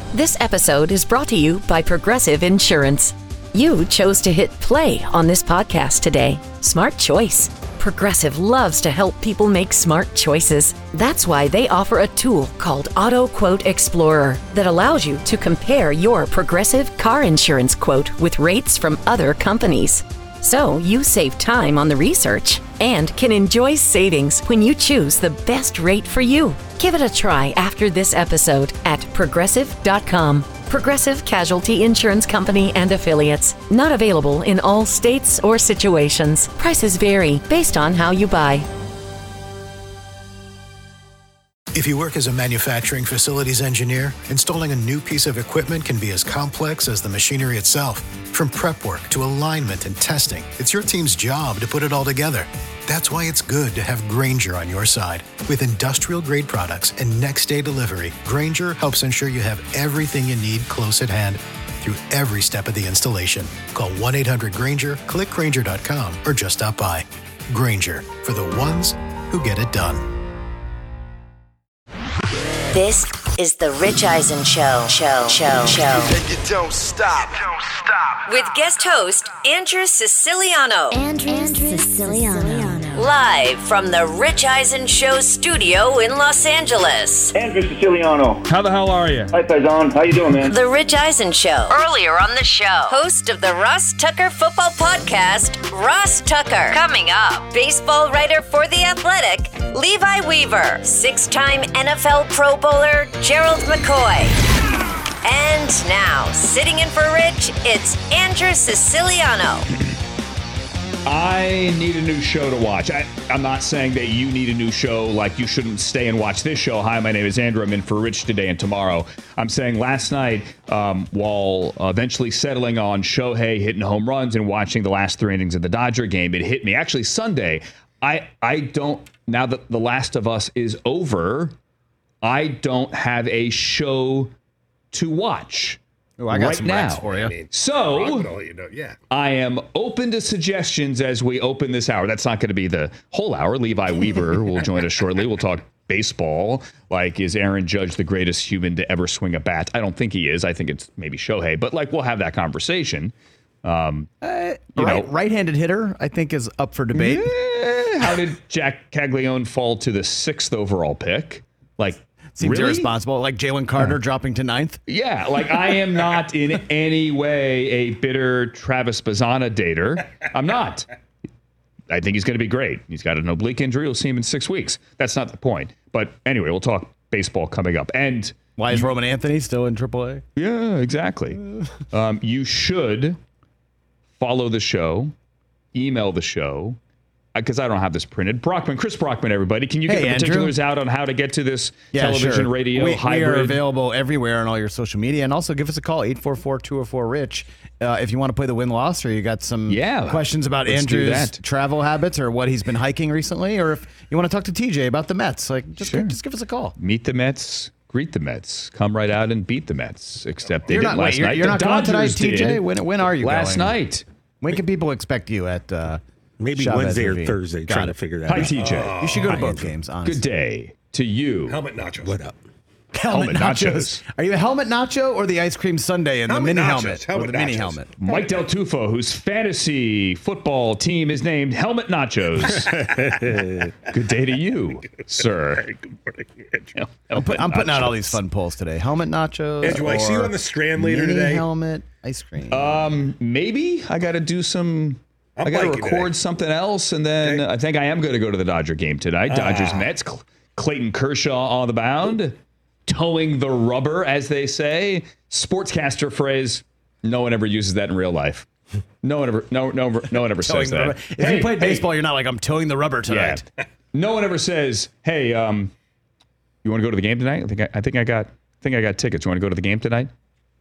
This episode is brought to you by Progressive Insurance. You chose to hit play on this podcast today. Smart choice. Progressive loves to help people make smart choices. That's why they offer a tool called Auto Quote Explorer that allows you to compare your Progressive car insurance quote with rates from other companies. So you save time on the research and can enjoy savings when you choose the best rate for you. Give it a try after this episode at Progressive.com. Progressive Casualty Insurance Company and Affiliates. Not available in all states or situations. Prices vary based on how you buy. If you work as a manufacturing facilities engineer, installing a new piece of equipment can be as complex as the machinery itself. From prep work to alignment and testing, it's your team's job to put it all together. That's why it's good to have Grainger on your side. With industrial-grade products and next-day delivery, Grainger helps ensure you have everything you need close at hand through every step of the installation. Call 1-800-GRAINGER, click Grainger.com, or just stop by. Grainger, for the ones who get it done. This is the Rich Eisen Show. And you don't stop. With guest host Andrew Siciliano. Live from the Rich Eisen Show studio in Los Angeles. Andrew Siciliano. How the hell are you? Hi, Faison. How you doing, man? The Rich Eisen Show. Earlier on the show, host of the Ross Tucker Football Podcast, Ross Tucker. Coming up, baseball writer for The Athletic, Levi Weaver. 6-time NFL Pro Bowler, Gerald McCoy. And now, sitting in for Rich, it's Andrew Siciliano. I need a new show to watch. I'm not saying that you need a new show, like you shouldn't stay and watch this show. Hi, my name is Andrew. I'm in for Rich today and tomorrow. I'm saying last night, while eventually settling on Shohei hitting home runs and watching the last 3 innings of the Dodger game, it hit me. Actually, Sunday, I don't, now that The Last of Us is over, I don't have a show to watch. Oh, I got right some now. for you. So I am open to suggestions as we open this hour. That's not going to be the whole hour. Levi Weaver will join us shortly. We'll talk baseball. Like, is Aaron Judge the greatest human to ever swing a bat? I don't think he is. I think it's maybe Shohei. But like, we'll have that conversation. Right-handed hitter, I think, is up for debate. How did Jack Caglione fall to the 6th overall pick? Like, seems really? irresponsible. Like Jalen Carter dropping to 9th. Yeah, like I am not in any way a bitter Travis Bazzana dater. I'm not. I think he's going to be great. He's got an oblique injury. We'll see him in 6 weeks. That's not the point. But anyway, we'll talk baseball coming up. And why is Roman Anthony still in AAA? Yeah, exactly. You should follow the show, email the show, because I don't have this printed. Chris Brockman, everybody. Can you get the particulars out on how to get to this television, radio, hybrid? We are available everywhere on all your social media. And also give us a call, 844-204-RICH. If you want to play the win-loss, or you got some questions about Andrew's travel habits or what he's been hiking recently, or if you want to talk to TJ about the Mets, just give us a call. Meet the Mets. Greet the Mets. Come right out and beat the Mets. Except they didn't last night. You're not going tonight, Dodgers TJ? When are you going? Last night. When can people expect you at maybe Chavez Wednesday or Ravine? Thursday, trying to figure that Hi, out. TJ. You should go to both games, honestly. Good day to you. Helmet Nacho. What up? Helmet nachos. Are you a helmet nacho or the ice cream sundae and the mini helmet? Or the mini helmet? Mike Del Tufo, whose fantasy football team is named Helmet Nachos. Good day to you, sir. Good morning, Andrew. I'm putting out all these fun polls today. Helmet nachos. Andrew, I see you on the Strand later mini today. Helmet ice cream. Maybe I got to do some. I got to record something else, and then I think I am going to go to the Dodger game tonight. Dodgers Mets. Clayton Kershaw on the mound, towing the rubber, as they say. Sportscaster phrase. No one ever uses that in real life. No one ever says that. If you played baseball, you're not like, I'm towing the rubber tonight. Yeah. No one ever says, "Hey, you want to go to the game tonight? I think I got tickets. You want to go to the game tonight?"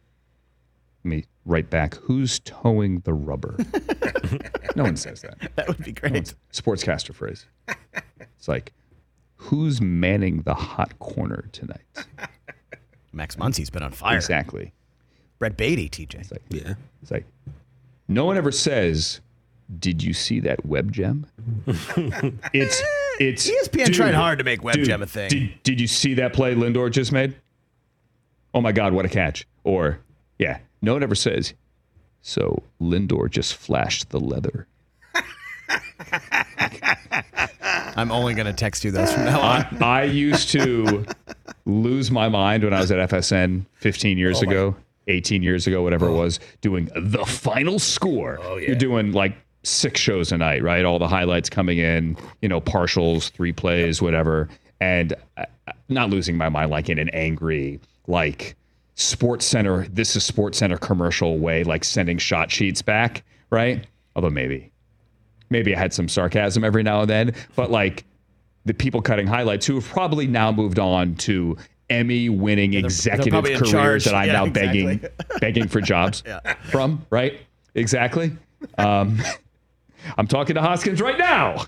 Let me write back. Who's towing the rubber? No one says that. That would be great. Sportscaster phrase. It's like, who's manning the hot corner tonight? Max Muncy's been on fire. Exactly. Brett Beatty, TJ. It's like, no one ever says, "Did you see that web gem?" It's ESPN tried hard to make web gem a thing. Did you see that play Lindor just made? oh my God, what a catch. Or, yeah, no one ever says, so Lindor just flashed the leather. I'm only going to text you those from now on. I used to lose my mind when I was at FSN 15 years ago, 18 years ago, whatever it was, doing the final score. Oh, yeah. You're doing like 6 shows a night, right? All the highlights coming in, partials, 3 plays, whatever. And not losing my mind like in an angry, like SportsCenter, this is SportsCenter commercial way, like sending shot sheets back, right? Although maybe I had some sarcasm every now and then, but like the people cutting highlights who have probably now moved on to Emmy-winning executive careers that I'm now begging for jobs from, right? Exactly. I'm talking to Hoskins right now.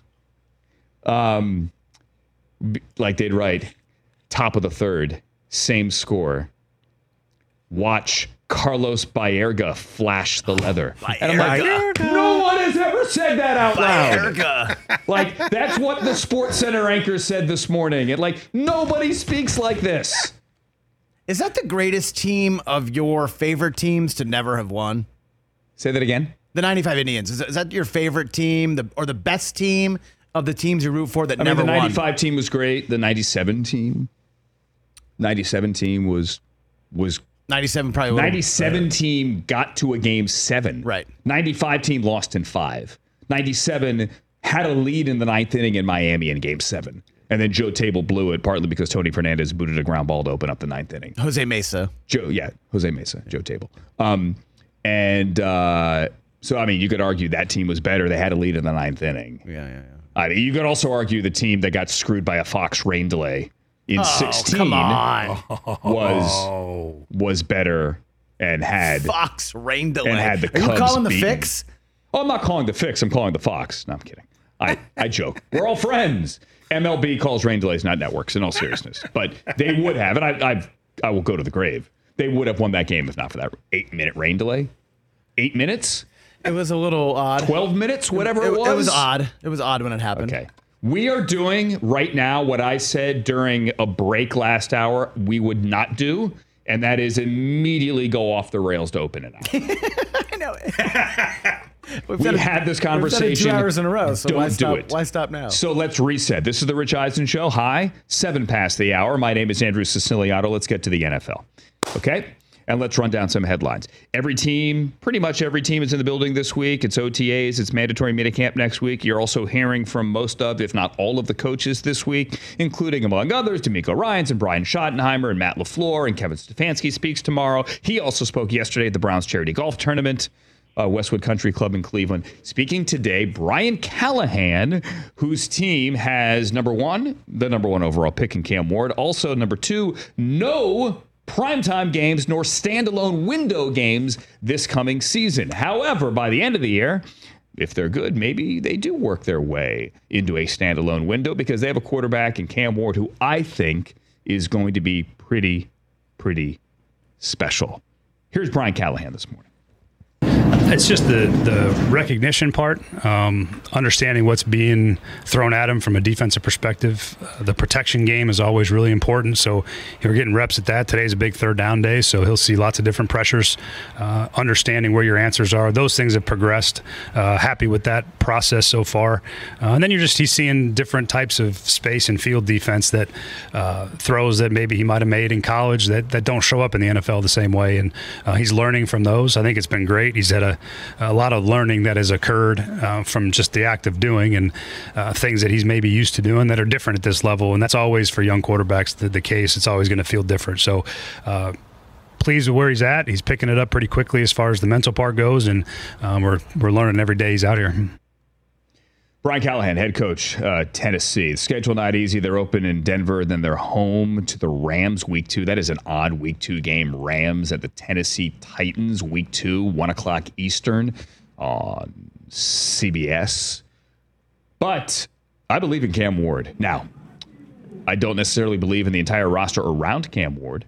Like they'd write, top of the third, same score. Watch Carlos Baerga flash the leather. And I'm like, no one has ever said that out loud. Like, that's what the SportsCenter anchor said this morning. And like, nobody speaks like this. Is that the greatest team of your favorite teams to never have won? Say that again? The 95 Indians. Is that your favorite team or the best team of the teams you root for that never won? The 95 team was great. The 97 team was 97 probably. 97 team got to a game 7. Right. 95 team lost in 5. 97 had a lead in the 9th inning in Miami in game 7. And then Joe Table blew it partly because Tony Fernandez booted a ground ball to open up the 9th inning. Jose Mesa, Joe Table. So, I mean, you could argue that team was better. They had a lead in the 9th inning. Yeah. I mean, you could also argue the team that got screwed by a Fox rain delay in 16 come on. was better and had Fox rain delay. And had the Cubs Are you calling the beaten. fix? Oh, I'm not calling the fix. I'm calling the Fox. No, I'm kidding. I joke. We're all friends. MLB calls rain delays, not networks, in all seriousness. But they would have, and I will go to the grave. They would have won that game if not for that 8-minute rain delay. 8 minutes? It was a little odd. 12 minutes, whatever it was. It was odd. It was odd when it happened. Okay. We are doing right now what I said during a break last hour we would not do, and that is immediately go off the rails to open it up. I know. We had this conversation. We've done it 2 hours in a row, so don't do it. Why stop now? So let's reset. This is the Rich Eisen Show. Hi, 7 past the hour. My name is Andrew Siciliano. Let's get to the NFL. Okay? And let's run down some headlines. Pretty much every team is in the building this week. It's OTAs. It's mandatory minicamp next week. You're also hearing from most of, if not all of the coaches this week, including, among others, D'Amico Ryans and Brian Schottenheimer and Matt LaFleur, and Kevin Stefanski speaks tomorrow. He also spoke yesterday at the Browns charity golf tournament, Westwood Country Club in Cleveland. Speaking today, Brian Callahan, whose team has the number one overall pick in Cam Ward. Also, number 2, no primetime games nor standalone window games this coming season. However, by the end of the year, if they're good, maybe they do work their way into a standalone window because they have a quarterback in Cam Ward who I think is going to be pretty special. Here's Brian Callahan this morning. It's just the recognition part, understanding what's being thrown at him from a defensive perspective. The protection game is always really important, so we're getting reps at that. Today's a big third down day, so he'll see lots of different pressures, understanding where your answers are. Those things have progressed. Happy with that process so far. And then he's seeing different types of space and field defense that throws that maybe he might have made in college that don't show up in the NFL the same way, and he's learning from those. I think it's been great. He's had a lot of learning that has occurred from just the act of doing and things that he's maybe used to doing that are different at this level. And that's always for young quarterbacks the case. It's always going to feel different. So pleased with where he's at. He's picking it up pretty quickly as far as the mental part goes. And we're learning every day he's out here. Brian Callahan, head coach, Tennessee. The schedule not easy. They're open in Denver, then they're home to the Rams week 2. That is an odd week 2 game. Rams at the Tennessee Titans week 2, 1 o'clock Eastern on CBS. But I believe in Cam Ward. Now, I don't necessarily believe in the entire roster around Cam Ward,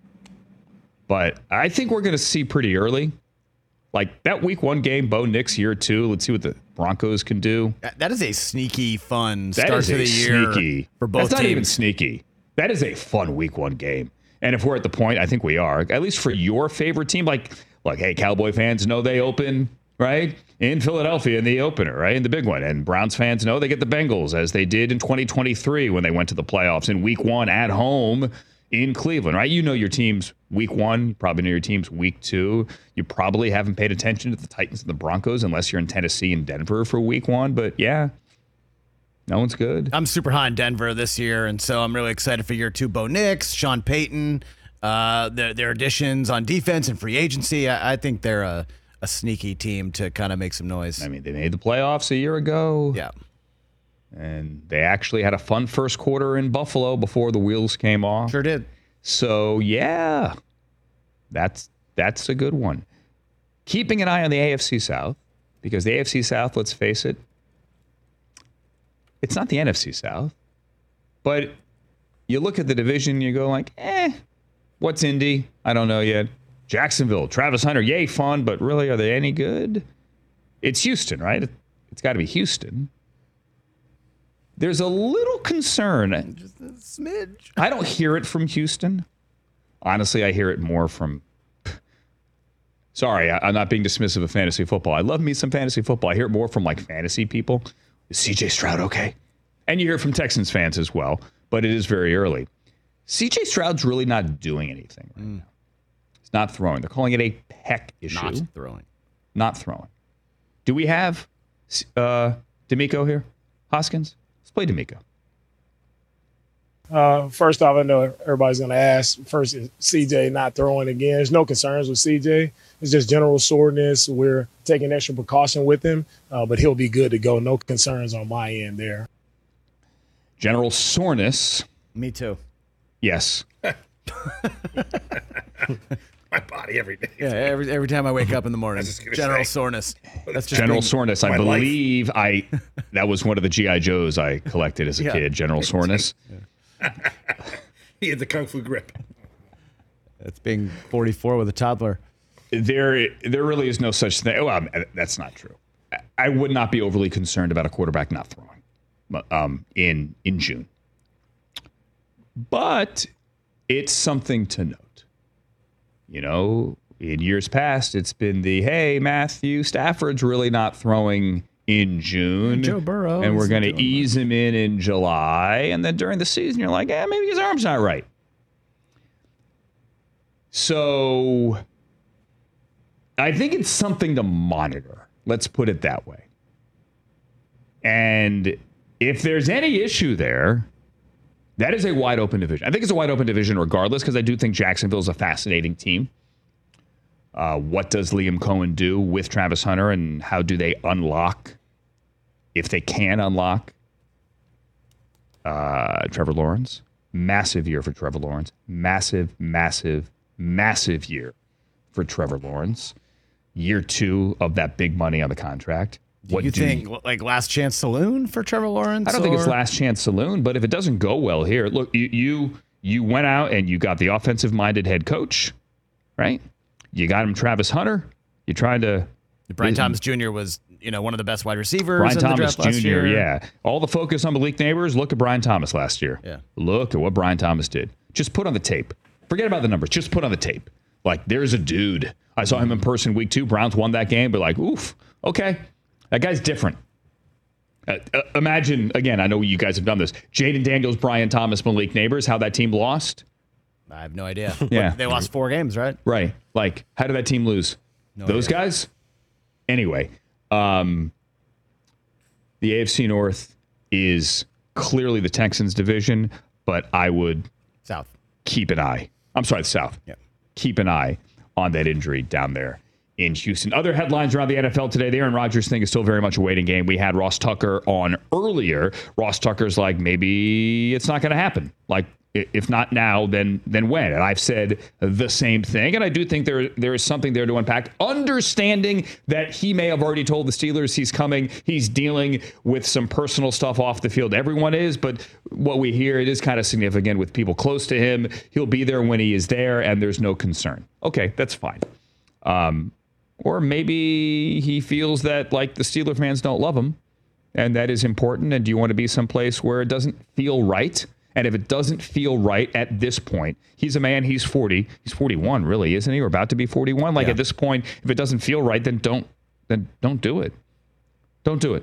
but I think we're going to see pretty early. Like that week 1 game, Bo Nix year 2. Let's see what the Broncos can do. That is a sneaky, fun start to the year for both teams. That's not even sneaky. That is a fun week 1 game. And if we're at the point, I think we are, at least for your favorite team, like, hey, Cowboy fans know they open, right, in Philadelphia in the opener, right, in the big one. And Browns fans know they get the Bengals, as they did in 2023 when they went to the playoffs in week 1 at home in Cleveland, right? You know your team's week 1. You probably know your team's week 2. You probably haven't paid attention to the Titans and the Broncos unless you're in Tennessee and Denver for week 1. But, yeah, no one's good. I'm super high on Denver this year, and so I'm really excited for year 2. Bo Nix, Sean Payton, their additions on defense and free agency. I think they're a sneaky team to kind of make some noise. I mean, they made the playoffs a year ago. Yeah. And they actually had a fun first quarter in Buffalo before the wheels came off. Sure did. So, yeah, that's a good one. Keeping an eye on the AFC South, because the AFC South, let's face it, it's not the NFC South. But you look at the division, you go like, what's Indy? I don't know yet. Jacksonville, Travis Hunter, yay, fun, but really, are they any good? It's Houston, right? It's got to be Houston. There's a little concern. Just a smidge. I don't hear it from Houston. Honestly, I hear it more from... Sorry, I'm not being dismissive of fantasy football. I love me some fantasy football. I hear it more from, like, fantasy people. Is CJ Stroud okay? And you hear it from Texans fans as well, but it is very early. CJ Stroud's really not doing anything right now. He's not throwing. They're calling it a pec issue. Not throwing. Do we have D'Amico here? Hoskins? Let's play D'Amico. First off, I know everybody's going to ask, first, is CJ not throwing again? There's no concerns with CJ. It's just general soreness. We're taking extra precaution with him, but he'll be good to go. No concerns on my end there. General soreness. Me too. Yes. My body every day. Yeah, every time I wake up in the morning. General soreness. That's just General soreness. I believe that was one of the G.I. Joes I collected as a kid. General soreness. He had the Kung Fu grip. That's being 44 with a toddler. There really is no such thing. Well, that's not true. I would not be overly concerned about a quarterback not throwing in June. But it's something to note. You know, in years past, it's been hey, Matthew Stafford's really not throwing in June. Joe Burrow. And we're going to ease him in July. And then during the season, you're like, maybe his arm's not right. So I think it's something to monitor. Let's put it that way. And if there's any issue there, that is a wide open division. I think it's a wide open division regardless, because I do think Jacksonville is a fascinating team. What does Liam Cohen do with Travis Hunter, and how do they unlock, if they can unlock, Trevor Lawrence? Massive year for Trevor Lawrence. Massive, massive, massive year for Trevor Lawrence. Year 2 of that big money on the contract. Do you think like last chance saloon for Trevor Lawrence? I don't think it's last chance saloon, but if it doesn't go well here, look, you went out and you got the offensive minded head coach, right? You got him Travis Hunter. You're trying to. Brian Thomas Jr. was one of the best wide receivers. Brian in Thomas the draft Jr. Last year. Yeah, all the focus on Malik Neighbors. Look at Brian Thomas last year. Yeah, look at what Brian Thomas did. Just put on the tape. Forget about the numbers. Just put on the tape. Like, there's a dude. I saw him in person week 2. Browns won that game, but like, oof, okay, that guy's different. Imagine, again, I know you guys have done this. Jaden Daniels, Brian Thomas, Malik Neighbors, how that team lost. I have no idea. Yeah. They lost 4 games, right? Right. Like, how did that team lose? Those guys? Anyway, the AFC North is clearly the Texans division, but I would keep an eye. I'm sorry, the South. Yeah. Keep an eye on that injury down there in Houston. Other headlines around the NFL today. The Aaron Rodgers thing is still very much a waiting game. We had Ross Tucker on earlier. Ross Tucker's like, maybe it's not going to happen. Like, if not now, then when? And I've said the same thing. And I do think there is something there to unpack. Understanding that he may have already told the Steelers he's coming. He's dealing with some personal stuff off the field. Everyone is. But what we hear, it is kind of significant with people close to him. He'll be there when he is there, and there's no concern. Okay, that's fine. Or maybe he feels that, like, the Steeler fans don't love him, and that is important. And do you want to be someplace where it doesn't feel right? And if it doesn't feel right at this point, he's a man, he's 40. He's 41, really, isn't he? Or about to be 41. Like, at this point, if it doesn't feel right, then don't do it. Don't do it.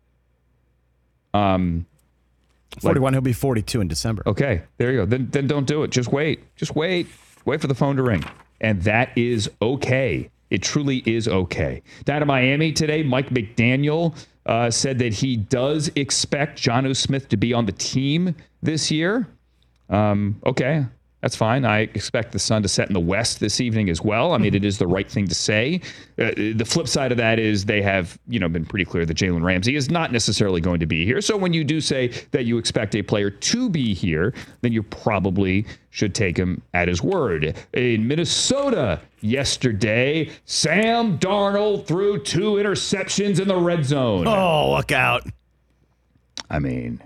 41, he'll be 42 in December. Okay, there you go. Then don't do it. Just wait. Wait for the phone to ring. And that is okay. It truly is okay. Down in Miami today, Mike McDaniel said that he does expect Jonnu Smith to be on the team this year. Okay, that's fine. I expect the sun to set in the west this evening as well. I mean, it is the right thing to say. The flip side of that is they have, been pretty clear that Jalen Ramsey is not necessarily going to be here. So when you do say that you expect a player to be here, then you probably should take him at his word. In Minnesota yesterday, Sam Darnold threw 2 interceptions in the red zone. Oh, look out. I mean...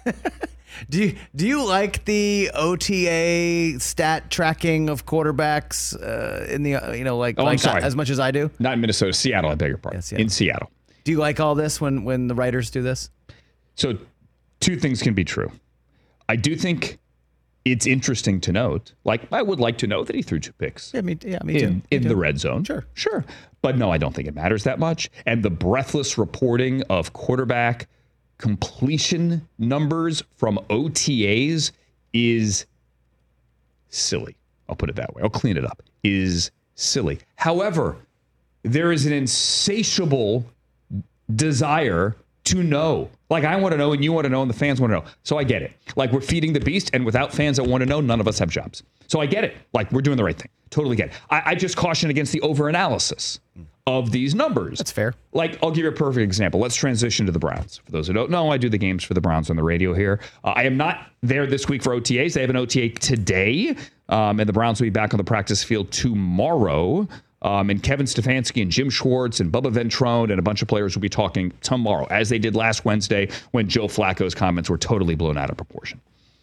Do you like the OTA stat tracking of quarterbacks in the I'm sorry. as much as I do? Not in Minnesota, Seattle. I beg your pardon. In Seattle. Do you like all this when the writers do this? So, 2 things can be true. I do think it's interesting to note. Like, I would like to know that he threw 2 picks. Me too. In the red zone. Sure. But no, I don't think it matters that much. And the breathless reporting of quarterback completion numbers from OTAs is silly. I'll put it that way. I'll clean it up. Is silly. However, there is an insatiable desire to know. Like, I want to know and you want to know and the fans want to know. So I get it. Like, we're feeding the beast, and without fans that want to know, none of us have jobs. So I get it. Like, we're doing the right thing. Totally get it. I just caution against the overanalysis of these numbers. That's fair. Like, I'll give you a perfect example. Let's transition to the Browns. For those who don't know, I do the games for the Browns on the radio here. I am not there this week for OTAs. They have an OTA today, and the Browns will be back on the practice field tomorrow. And Kevin Stefanski and Jim Schwartz and Bubba Ventrone and a bunch of players will be talking tomorrow, as they did last Wednesday when Joe Flacco's comments were totally blown out of proportion.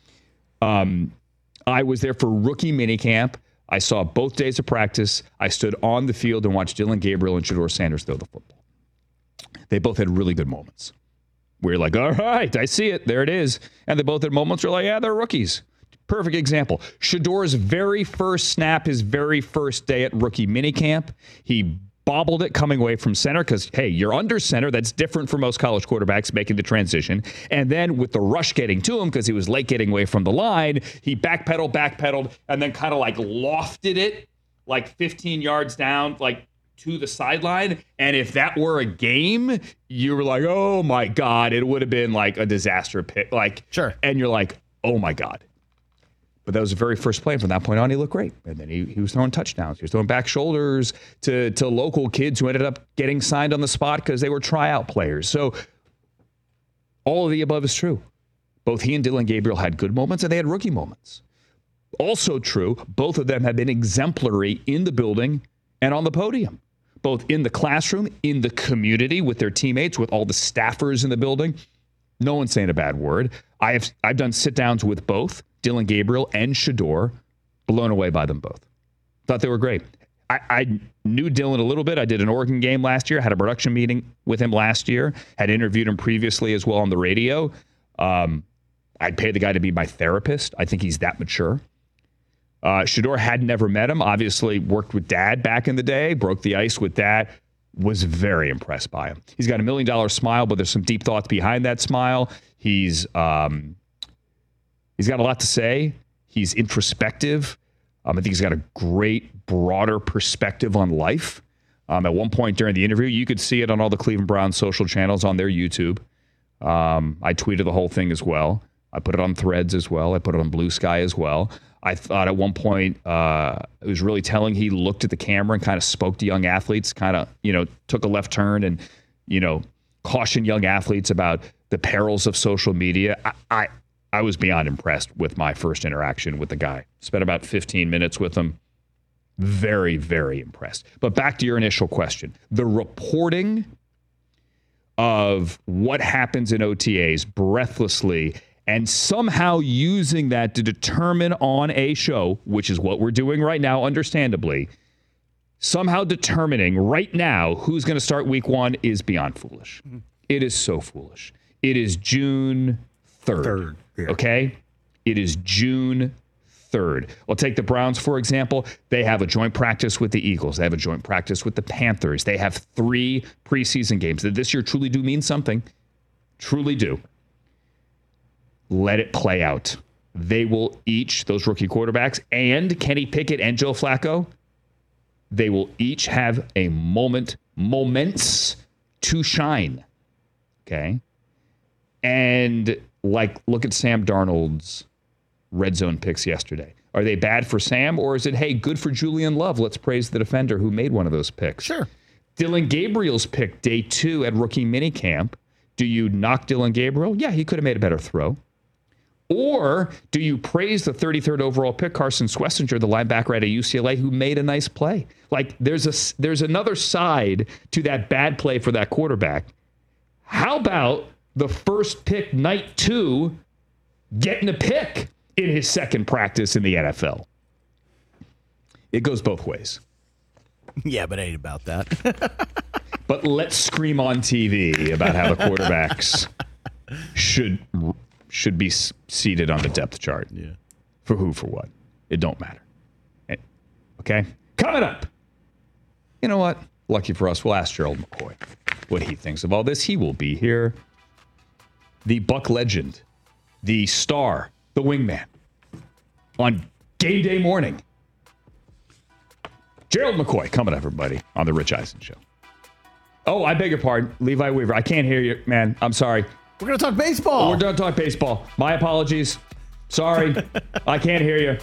I was there for rookie minicamp. I saw both days of practice. I stood on the field and watched Dylan Gabriel and Shedeur Sanders throw the football. They both had really good moments. We're like, all right, I see it. There it is. And they both had moments where like, yeah, they're rookies. Perfect example. Shedeur's very first snap, his very first day at rookie minicamp, he bobbled it coming away from center because, hey, you're under center. That's different for most college quarterbacks making the transition. And then with the rush getting to him because he was late getting away from the line, he backpedaled, and then kind of like lofted it like 15 yards down, like to the sideline. And if that were a game, you were like, oh my God, it would have been like a disaster pick. Like, sure. And you're like, oh my God. But that was the very first play. From that point on, he looked great. And then he was throwing touchdowns. He was throwing back shoulders to local kids who ended up getting signed on the spot because they were tryout players. So all of the above is true. Both he and Dylan Gabriel had good moments, and they had rookie moments. Also true, both of them have been exemplary in the building and on the podium, both in the classroom, in the community with their teammates, with all the staffers in the building. No one's saying a bad word. I've done sit-downs with both Dylan Gabriel and Shedeur, blown away by them both. Thought they were great. I knew Dylan a little bit. I did an Oregon game last year, had a production meeting with him last year, had interviewed him previously as well on the radio. I'd pay the guy to be my therapist. I think he's that mature. Shedeur had never met him, obviously worked with Dad back in the day, broke the ice with Dad, was very impressed by him. He's got $1 million smile, but there's some deep thoughts behind that smile. He's got a lot to say. He's introspective. I think he's got a great, broader perspective on life. At one point during the interview, you could see it on all the Cleveland Browns social channels on their YouTube. I tweeted the whole thing as well. I put it on Threads as well. I put it on Blue Sky as well. I thought at one point it was really telling. He looked at the camera and kind of spoke to young athletes, kind of, took a left turn and, cautioned young athletes about the perils of social media. I was beyond impressed with my first interaction with the guy. Spent about 15 minutes with him. Very, very impressed. But back to your initial question. The reporting of what happens in OTAs breathlessly and somehow using that to determine on a show, which is what we're doing right now, understandably, somehow determining right now who's going to start week 1 is beyond foolish. Mm-hmm. It is so foolish. It is June 3rd. Yeah. Okay? It is June 3rd. Well, take the Browns, for example. They have a joint practice with the Eagles. They have a joint practice with the Panthers. They have 3 preseason games that this year truly do mean something. Truly do. Let it play out. They will each, those rookie quarterbacks, and Kenny Pickett and Joe Flacco, they will each have a moments to shine. Okay? And look at Sam Darnold's red zone picks yesterday. Are they bad for Sam, or is it, hey, good for Julian Love? Let's praise the defender who made one of those picks. Sure. Dylan Gabriel's pick day 2 at rookie minicamp. Do you knock Dylan Gabriel? Yeah, he could have made a better throw. Or do you praise the 33rd overall pick, Carson Schlesinger, the linebacker at UCLA, who made a nice play? There's another side to that bad play for that quarterback. How about the first pick, night 2, getting a pick in his second practice in the NFL? It goes both ways. Yeah, but it ain't about that. But let's scream on TV about how the quarterbacks should be seated on the depth chart. Yeah. For who, for what? It don't matter. Okay? Coming up. You know what? Lucky for us, we'll ask Gerald McCoy what he thinks of all this. He will be here. The Buck legend, the star, the wingman, on game day morning. Gerald McCoy coming up, everybody, on The Rich Eisen Show. Oh, I beg your pardon. Levi Weaver, I can't hear you, man. I'm sorry. We're going to talk baseball. We're going to talk baseball. My apologies. Sorry. I can't hear you.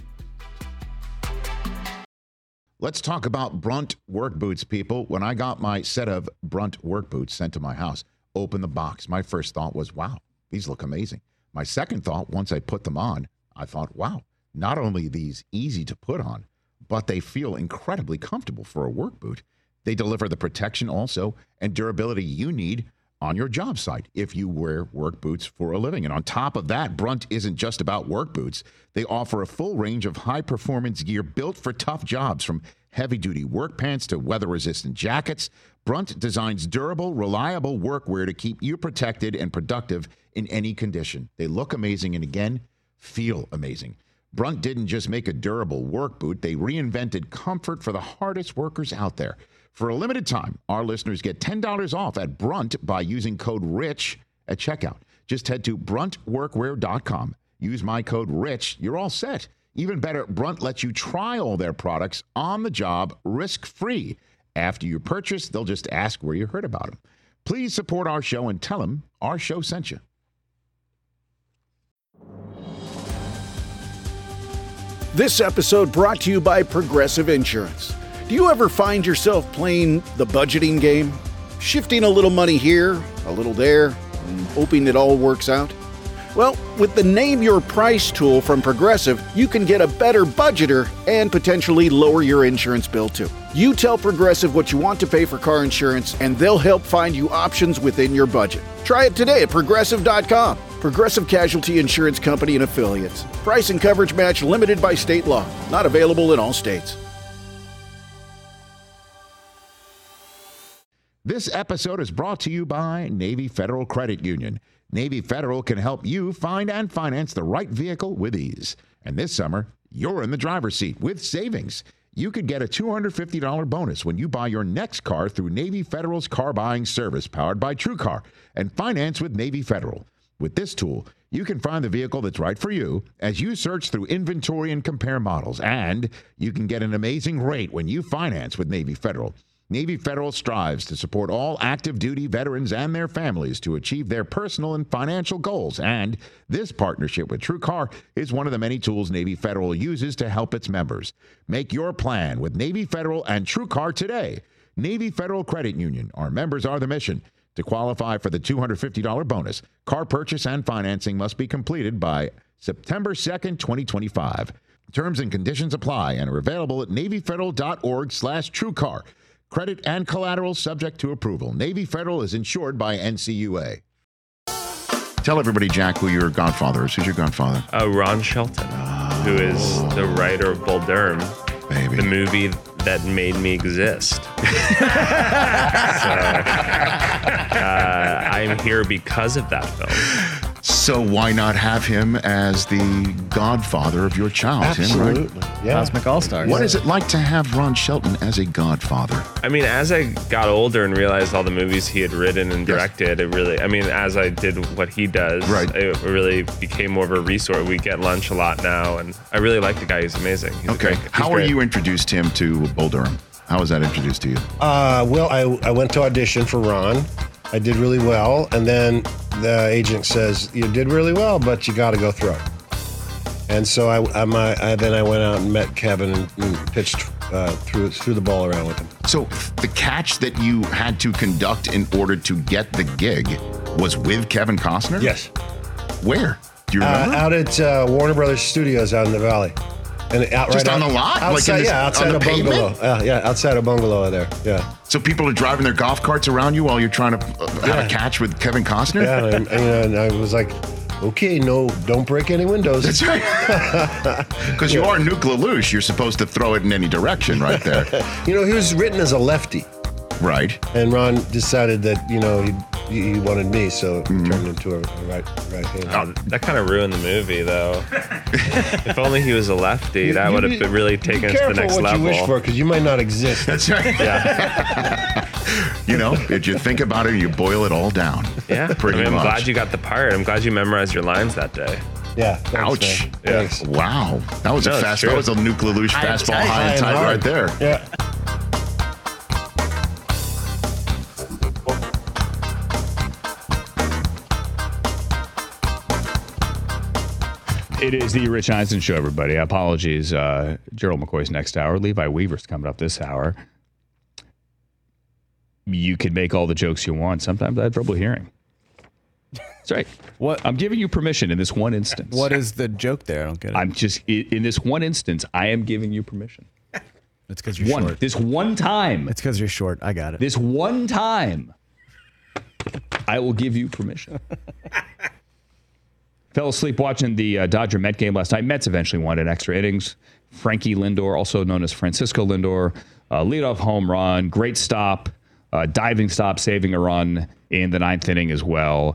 Let's talk about Brunt work boots, people. When I got my set of Brunt work boots sent to my house, opened the box, my first thought was, wow, these look amazing. My second thought, once I put them on, I thought, wow, not only are these easy to put on, but they feel incredibly comfortable for a work boot. They deliver the protection also and durability you need on your job site if you wear work boots for a living. And on top of that, Brunt isn't just about work boots. They offer a full range of high-performance gear built for tough jobs, from heavy-duty work pants to weather-resistant jackets. Brunt designs durable, reliable workwear to keep you protected and productive in any condition. They look amazing and, again, feel amazing. Brunt didn't just make a durable work boot. They reinvented comfort for the hardest workers out there. For a limited time, our listeners get $10 off at Brunt by using code RICH at checkout. Just head to bruntworkwear.com. Use my code RICH. You're all set. Even better, Brunt lets you try all their products on the job risk-free. After you purchase, they'll just ask where you heard about them. Please support our show and tell them our show sent you. This episode brought to you by Progressive Insurance. Do you ever find yourself playing the budgeting game? Shifting a little money here, a little there, and hoping it all works out? Well, with the Name Your Price tool from Progressive, you can get a better budgeter and potentially lower your insurance bill too. You tell Progressive what you want to pay for car insurance, and they'll help find you options within your budget. Try it today at Progressive.com. Progressive Casualty Insurance Company and Affiliates. Price and coverage match limited by state law. Not available in all states. This episode is brought to you by Navy Federal Credit Union. Navy Federal can help you find and finance the right vehicle with ease. And this summer, you're in the driver's seat with savings. You could get a $250 bonus when you buy your next car through Navy Federal's car buying service powered by TrueCar and finance with Navy Federal. With this tool, you can find the vehicle that's right for you as you search through inventory and compare models. And you can get an amazing rate when you finance with Navy Federal. Navy Federal strives to support all active duty veterans and their families to achieve their personal and financial goals. And this partnership with TrueCar is one of the many tools Navy Federal uses to help its members. Make your plan with Navy Federal and TrueCar today. Navy Federal Credit Union. Our members are the mission. To qualify for the $250 bonus, car purchase and financing must be completed by September 2nd, 2025. Terms and conditions apply and are available at NavyFederal.org/TrueCar. Credit and collateral subject to approval. Navy Federal is insured by NCUA. Tell everybody, Jack, who your godfather is. Who's your godfather? Ron Shelton, who is the writer of Bull Durham, the movie that made me exist. I'm here because of that film. So why not have him as the godfather of your child? Absolutely. Tim, right? Yeah. Cosmic All-Stars. What is it like to have Ron Shelton as a godfather? I mean, as I got older and realized all the movies he had written and directed, it really, I mean, as I did what he does, it really became more of a resource. We get lunch a lot now, and I really like the guy. He's amazing. How were you introduced him to Bull Durham? How was that introduced to you? Well, I went to audition for Ron. I did really well, and then the agent says, you did really well, but you got to go throw. And so I went out and met Kevin and pitched threw the ball around with him. So the catch that you had to conduct in order to get the gig was with Kevin Costner? Yes. Where? Do you remember? Out at Warner Brothers Studios out in the valley. And Just on the lot? Outside, outside on a the bungalow. Outside a bungalow there. Yeah. So people are driving their golf carts around you while you're trying to have a catch with Kevin Costner? Yeah, and I was like, okay, no, don't break any windows. That's right. Because you are Nuke LaLoosh. You're supposed to throw it in any direction right there. He was written as a lefty. Right. And Ron decided that, he wanted me, so it turned into a right hand. Oh, that kind of ruined the movie, though. If only he was a lefty, that would have really taken us to the next level. Be careful what you wish for, because you might not exist. That's right. Yeah. If you think about it, you boil it all down. Yeah. Pretty I'm much. glad you got the part. I'm glad you memorized your lines that day. Yeah. Ouch. Yeah. Wow. That was that was a Nuke LaLoosh fastball high and tight right there. Yeah. It is the Rich Eisen Show, everybody. Apologies. Gerald McCoy's next hour. Levi Weaver's coming up this hour. You can make all the jokes you want. Sometimes I have trouble hearing. That's right. What? I'm giving you permission in this one instance. What is the joke there? I don't get it. I'm just, in this one instance, I am giving you permission. It's because you're short. This one time. It's because you're short. I got it. This one time, I will give you permission. Fell asleep watching the Dodger-Met game last night. Mets eventually won in extra innings. Frankie Lindor, also known as Francisco Lindor, leadoff home run, great stop, diving stop, saving a run in the ninth inning as well.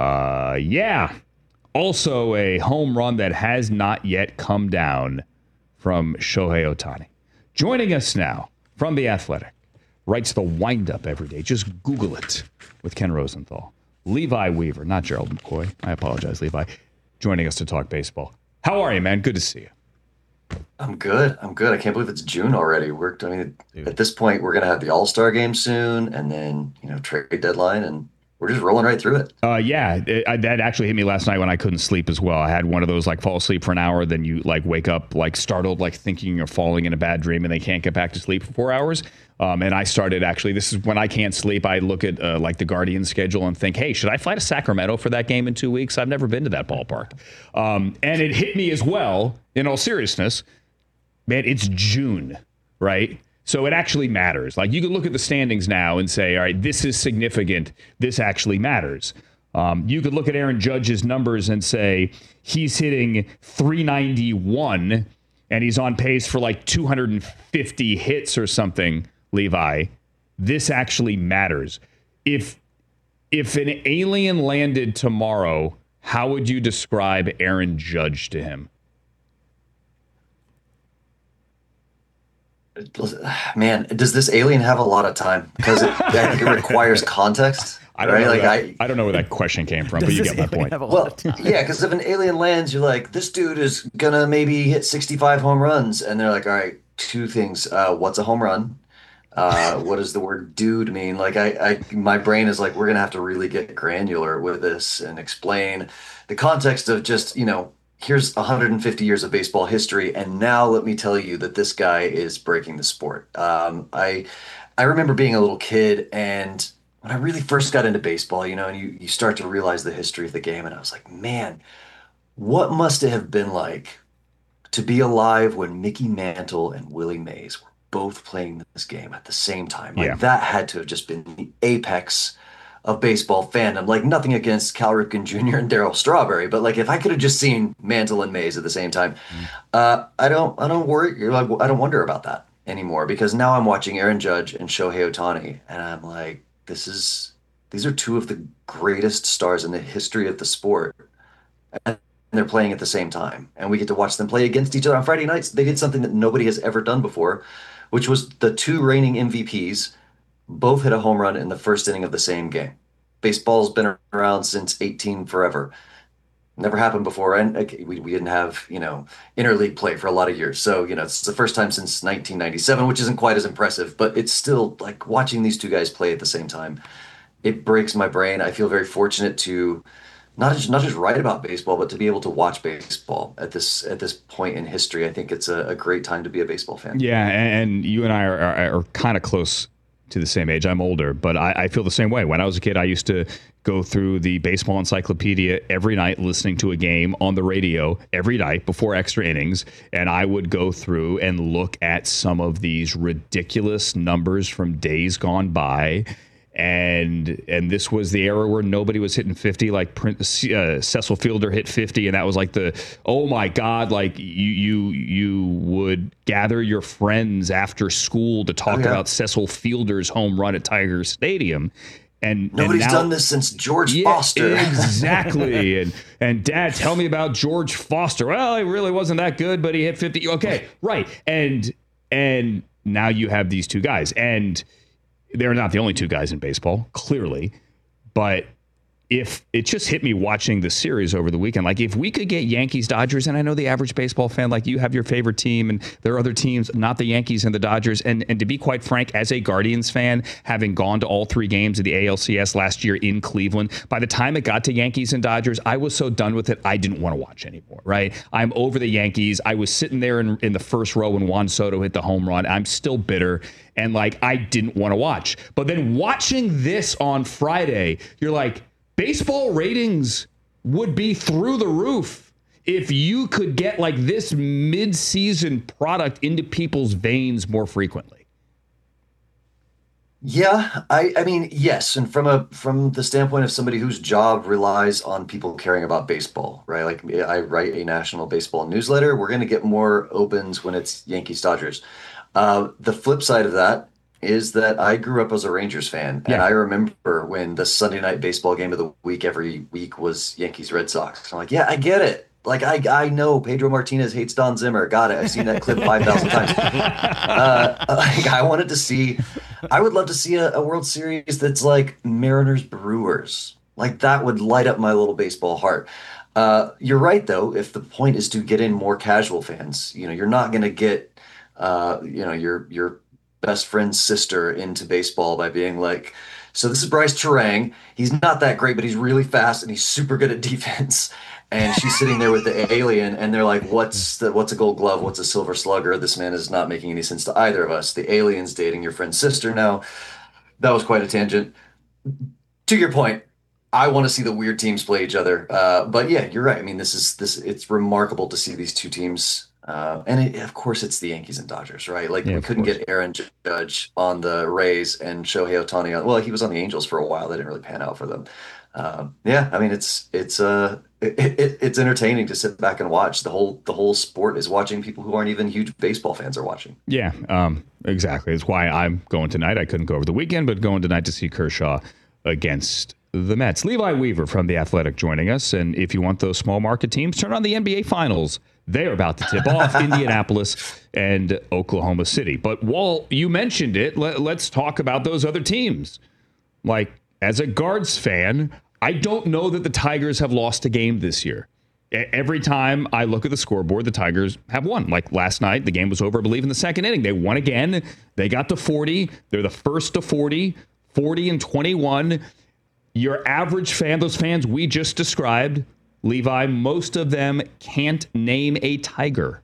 Also a home run that has not yet come down from Shohei Ohtani. Joining us now from The Athletic, writes the wind-up every day. Just Google it with Ken Rosenthal. Levi Weaver, not Gerald McCoy. I apologize, Levi. Joining us to talk baseball. How are you, man? Good to see you. I'm good. I can't believe it's June already. At this point, we're going to have the All-Star game soon, and then, trade deadline, and we're just rolling right through it. That actually hit me last night when I couldn't sleep as well. I had one of those fall asleep for an hour, then you wake up startled, thinking you're falling in a bad dream, and they can't get back to sleep for 4 hours. And I started this is when I can't sleep. I look at the Guardian schedule and think, hey, should I fly to Sacramento for that game in 2 weeks? I've never been to that ballpark. And it hit me as well, in all seriousness, man, it's June, right? So it actually matters. You can look at the standings now and say, all right, this is significant. This actually matters. You could look at Aaron Judge's numbers and say he's hitting .391 and he's on pace for 250 hits or something, Levi. This actually matters. If an alien landed tomorrow, how would you describe Aaron Judge to him? Man, does this alien have a lot of time? Because it requires context. I don't know. I don't know where that question came from, but you get my point. Well, yeah, because if an alien lands, you're like, this dude is gonna maybe hit 65 home runs, and they're like, all right, two things. What's a home run? What does the word dude mean? My brain is like, we're gonna have to really get granular with this and explain the context of just, here's 150 years of baseball history, and now let me tell you that this guy is breaking the sport. I remember being a little kid, and when I really first got into baseball, and you start to realize the history of the game, and I was like, man, what must it have been like to be alive when Mickey Mantle and Willie Mays were both playing this game at the same time? That had to have just been the apex of baseball fandom. Nothing against Cal Ripken Jr. and Darryl Strawberry, but if I could have just seen Mantle and Mays at the same time, I don't worry. I don't wonder about that anymore, because now I'm watching Aaron Judge and Shohei Ohtani, and I'm like, these are two of the greatest stars in the history of the sport and they're playing at the same time. And we get to watch them play against each other on Friday nights. They did something that nobody has ever done before, which was the two reigning MVPs both hit a home run in the first inning of the same game. Baseball's been around since 18 forever. Never happened before. And we didn't have, interleague play for a lot of years. So, it's the first time since 1997, which isn't quite as impressive, but it's still like watching these two guys play at the same time. It breaks my brain. I feel very fortunate to not just write about baseball, but to be able to watch baseball at this point in history. I think it's a great time to be a baseball fan. Yeah, and you and I are kind of close to the same age. I'm older, but I feel the same way. When I was a kid, I used to go through the baseball encyclopedia every night, listening to a game on the radio every night before extra innings, and I would go through and look at some of these ridiculous numbers from days gone by. And this was the era where nobody was hitting 50, like Cecil Fielder hit 50, and that was like oh my God, like you would gather your friends after school to talk about Cecil Fielder's home run at Tiger Stadium. And nobody's done this since George Foster. Exactly. and Dad, tell me about George Foster. Well, he really wasn't that good, but he hit 50. Okay, right. And now you have these two guys, and they're not the only two guys in baseball, clearly, but if it just hit me watching the series over the weekend, like if we could get Yankees, Dodgers, and I know the average baseball fan, like you have your favorite team and there are other teams, not the Yankees and the Dodgers. And to be quite frank, as a Guardians fan, having gone to all three games of the ALCS last year in Cleveland, by the time it got to Yankees and Dodgers, I was so done with it, I didn't want to watch anymore, right? I'm over the Yankees. I was sitting there in the first row when Juan Soto hit the home run. I'm still bitter. And like, I didn't want to watch. But then watching this on Friday, you're like, baseball ratings would be through the roof if you could get like this mid-season product into people's veins more frequently. Yeah, I mean, yes. And from the standpoint of somebody whose job relies on people caring about baseball, right? Like I write a national baseball newsletter. We're going to get more opens when it's Yankees Dodgers. The flip side of that is that I grew up as a Rangers fan, and I remember when the Sunday night baseball game of the week every week was Yankees Red Sox. I'm like, yeah, I get it. Like I know Pedro Martinez hates Don Zimmer. Got it. I've seen that clip 5,000 times. I would love to see a World Series that's like Mariners Brewers. Like that would light up my little baseball heart. You're right though. If the point is to get in more casual fans, you're not going to get your best friend's sister into baseball by being like, so this is Bryce Terang. He's not that great, but he's really fast and he's super good at defense. And she's sitting there with the alien, and they're like, what's a Gold Glove? What's a Silver Slugger? This man is not making any sense to either of us. The alien's dating your friend's sister now. That was quite a tangent. To your point, I want to see the weird teams play each other. But yeah, you're right. I mean, it's remarkable to see these two teams. Of course, it's the Yankees and Dodgers, right? Like we couldn't get Aaron Judge on the Rays and Shohei Ohtani on. Well, he was on the Angels for a while. That didn't really pan out for them. I mean, it's entertaining to sit back and watch. The whole sport is watching. People who aren't even huge baseball fans are watching. Yeah, exactly. It's why I'm going tonight. I couldn't go over the weekend, but going tonight to see Kershaw against the Mets. Levi Weaver from The Athletic joining us. And if you want those small market teams, turn on the NBA Finals. They're about to tip off Indianapolis and Oklahoma City. But while you mentioned it, let's talk about those other teams. Like, as a Guards fan, I don't know that the Tigers have lost a game this year. Every time I look at the scoreboard, the Tigers have won. Like last night, the game was over, I believe, in the second inning. They won again. They got to 40. They're the first to 40, 40-21. Your average fan, those fans we just described, Levi, most of them can't name a Tiger.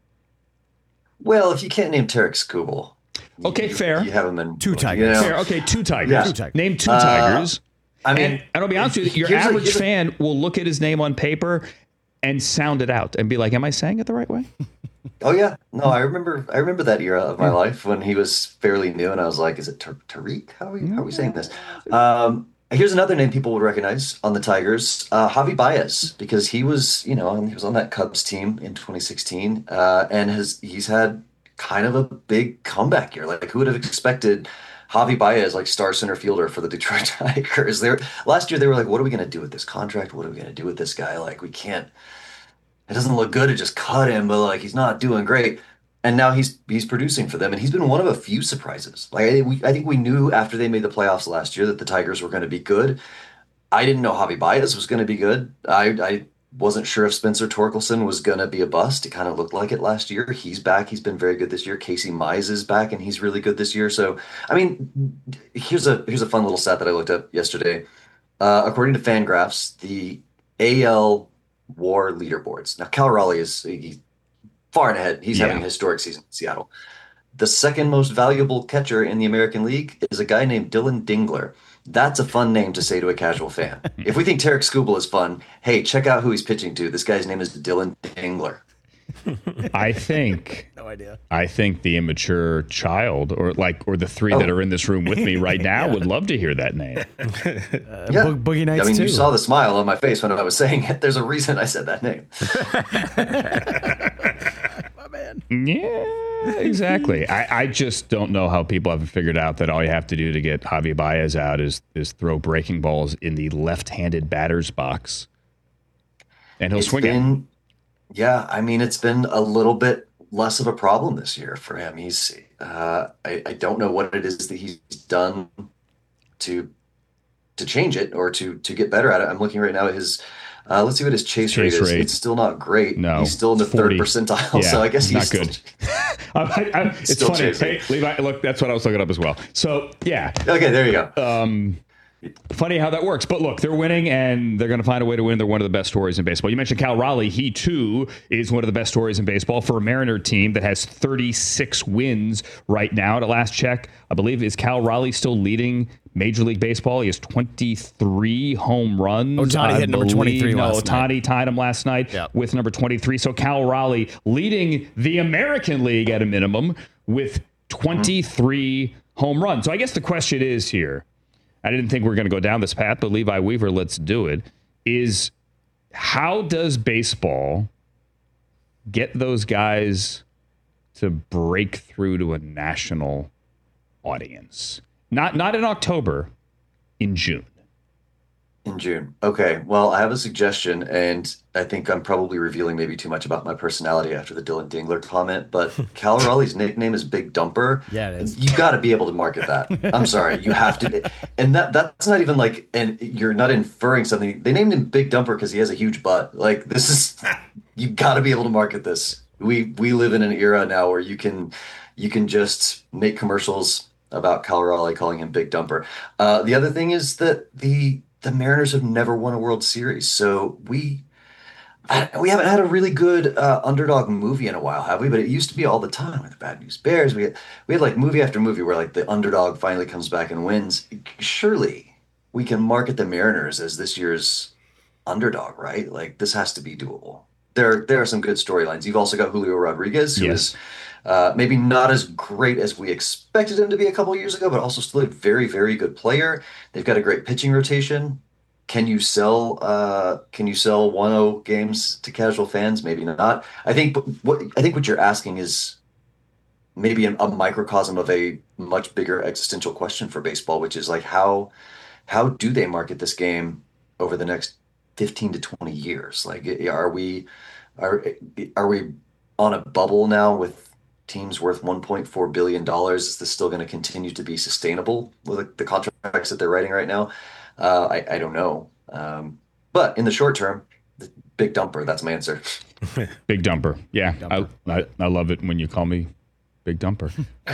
Well, if you can't name Tarek Skubal. Okay, fair. You have him in two Tigers. Fair. Okay, two Tigers. Yeah. Two Tigers. Name two Tigers. I mean, and I'll be honest with you, your average fan will look at his name on paper and sound it out and be like, am I saying it the right way? Oh yeah. No, I remember that era of my life when he was fairly new, and I was like, is it Tariq? How are we saying this? Here's another name people would recognize on the Tigers, Javi Baez, because he was on that Cubs team in 2016, and he's had kind of a big comeback year. Like, who would have expected Javi Baez, like star center fielder for the Detroit Tigers. Last year they were like, what are we going to do with this contract? What are we going to do with this guy? Like, we can't. It doesn't look good to just cut him, but like he's not doing great. And now he's producing for them, and he's been one of a few surprises. Like I think we knew after they made the playoffs last year that the Tigers were going to be good. I didn't know Javi Baez was going to be good. I wasn't sure if Spencer Torkelson was going to be a bust. It kind of looked like it last year. He's back. He's been very good this year. Casey Mize is back, and he's really good this year. So, I mean, here's a fun little stat that I looked up yesterday. According to Fangraphs, the AL WAR leaderboards. Now, Cal Raleigh he's far and ahead. He's having a historic season in Seattle. The second most valuable catcher in the American League is a guy named Dylan Dingler. That's a fun name to say to a casual fan. If we think Tarek Skubal is fun, hey, check out who he's pitching to. This guy's name is Dylan Dingler. I think no idea. I think the immature child or the three that are in this room with me right now would love to hear that name. Boogie Nights too. You saw the smile on my face when I was saying it. There's a reason I said that name. My man. Yeah, exactly. I just don't know how people haven't figured out that all you have to do to get Javi Baez out is throw breaking balls in the left-handed batter's box, and he'll swing it. Yeah, I mean, it's been a little bit less of a problem this year for him. He's I don't know what it is that he's done to change it or to get better at it. I'm looking right now at his let's see what his chase rate is. It's still not great. No, he's still in the 40. third percentile. Yeah, so I guess he's not good. It's funny. Hey, Levi, look, that's what I was looking up as well. So yeah. Okay, there you go. Funny how that works. But look, they're winning, and they're going to find a way to win. They're one of the best stories in baseball. You mentioned Cal Raleigh. He, too, is one of the best stories in baseball for a Mariner team that has 36 wins right now. At last check, I believe, is Cal Raleigh still leading Major League Baseball? He has 23 home runs. Ohtani hit number 23 last night. Ohtani tied him last night with number 23. So Cal Raleigh leading the American League at a minimum with 23 home runs. So I guess the question is here, I didn't think we were going to go down this path, but Levi Weaver, let's do it, is how does baseball get those guys to break through to a national audience? Not in October, in June. In June. Okay. Well, I have a suggestion, and I think I'm probably revealing maybe too much about my personality after the Dylan Dingler comment, but Cal Raleigh's nickname is Big Dumper. Yeah, it is. You got to be able to market that. I'm sorry. You have to. And that's not even like, and you're not inferring something. They named him Big Dumper because he has a huge butt. Like, this is, you got to be able to market this. We live in an era now where you can just make commercials about Cal Raleigh calling him Big Dumper. The other thing is that the Mariners have never won a World Series, so we haven't had a really good underdog movie in a while, have we? But it used to be all the time with the Bad News Bears. We had like movie after movie where like the underdog finally comes back and wins. Surely we can market the Mariners as this year's underdog, right? Like, this has to be doable. There are some good storylines. You've also got Julio Rodriguez, who is maybe not as great as we expected him to be a couple of years ago, but also still a very, very good player. They've got a great pitching rotation. Can you sell 1-0 games to casual fans? Maybe not. I think what you're asking is maybe a microcosm of a much bigger existential question for baseball, which is like how do they market this game over the next 15 to 20 years? Like, are we on a bubble now with teams worth $1.4 billion? Is this still going to continue to be sustainable with the contracts that they're writing right now? I don't know. But in the short term, the Big Dumper, that's my answer. Big Dumper. Yeah. Dumper. I love it when you call me Big Dumper.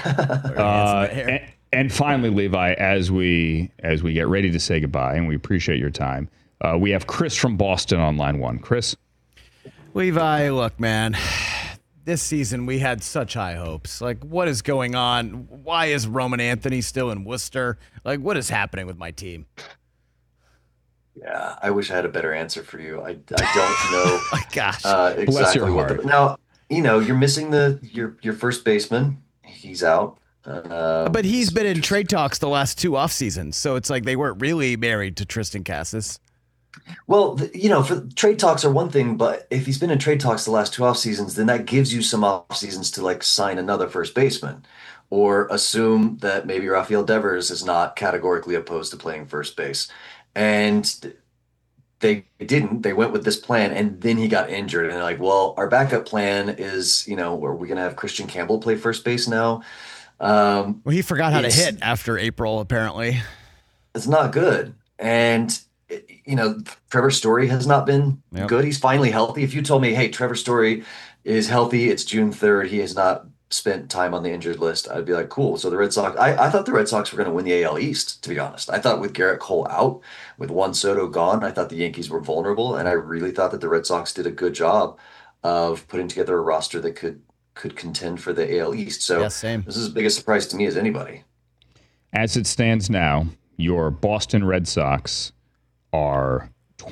And finally, Levi, as we get ready to say goodbye, and we appreciate your time, we have Chris from Boston on line one. Chris? Levi, look, man. This season, we had such high hopes. Like, what is going on? Why is Roman Anthony still in Worcester? Like, what is happening with my team? Yeah, I wish I had a better answer for you. I don't know. My gosh. Exactly. Bless your heart. Now, you're missing your first baseman. He's out. But he's been in trade talks the last 2 off seasons, so it's like they weren't really married to Tristan Casas. Well, for trade talks are one thing, but if he's been in trade talks the last 2 off seasons, then that gives you some off seasons to like sign another first baseman. or assume that maybe Rafael Devers is not categorically opposed to playing first base. And they didn't. They went with this plan, and then he got injured. And they're like, well, our backup plan is, are we going to have Christian Campbell play first base now? Well, he forgot how to hit after April, apparently. It's not good. And, Trevor Story has not been good. He's finally healthy. If you told me, hey, Trevor Story is healthy, it's June 3rd, he has not spent time on the injured list, I'd be like, cool. So the Red Sox, I thought the Red Sox were going to win the AL East, to be honest. I thought with Garrett Cole out, with Juan Soto gone, I thought the Yankees were vulnerable, and I really thought that the Red Sox did a good job of putting together a roster that could contend for the AL East. So this is as big a surprise to me as anybody. As it stands now, your Boston Red Sox are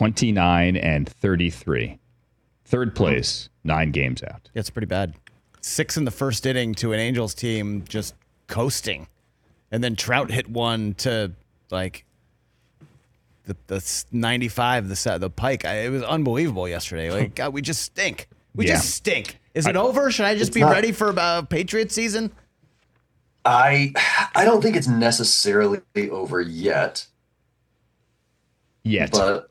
29-33. Third place, 9 games out. It's pretty bad. 6 in the first inning to an Angels team just coasting. And then Trout hit one to like the 95, the pike. It was unbelievable yesterday. Like, God, we just stink. We just stink. Is it over? Should I just be ready for a Patriots season? I don't think it's necessarily over yet. But